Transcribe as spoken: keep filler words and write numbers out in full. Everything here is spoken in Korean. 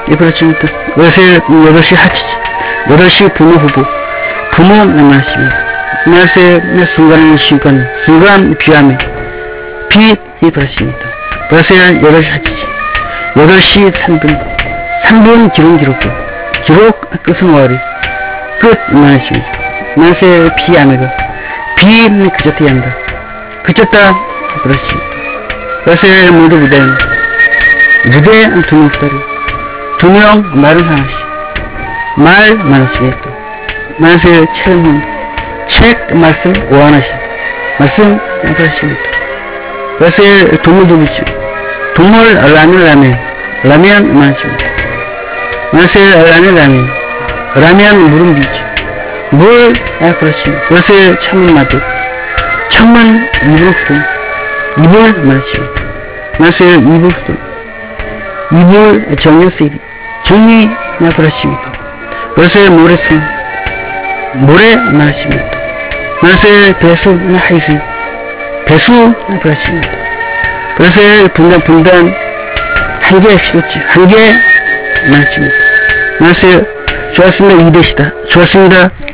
예, 그렇습니다. 월세 여덟 시 하치지. 여덟 시 부모 후보. 부모 말씀입니다. 말세 순간 시간 순간 비함에 비 예, 그렇습니다. 월세 여덟 시 하치지. 여덟 시 삼 분. 삼 분 기록 기록도. 기록 끝은 와리. 끝 말씀입니다. 말세 비함에가 비 그쳤다 한다. 그쳤다 그렇습니다. 월세 모두 무대 무대 두 명 기다려. 두 명 말은 하나씩. 말 많으시겠다. 말세 책은 책 말씀 오 하나씩. 말씀 그렇습니다. 월세 동물도 있죠. 동물 라면 라면 라면 많습니다. 월세 라면 라면 라면 물은 비죠. 물 아 그렇습니다. 월세 창문 마도 창문 이불 후동 이불 많습니다. 월세 이불 후동 이불 정리 세비 정리 아 그렇습니다. 월세 모래순 모래 많습니다. 월세 배수 하이스 배수 아 그렇습니다. 월세 분단 분단 한 개 씌웠지 한 개 많습니다. 월세 좋았습니다. 이 대시다. 좋았습니다.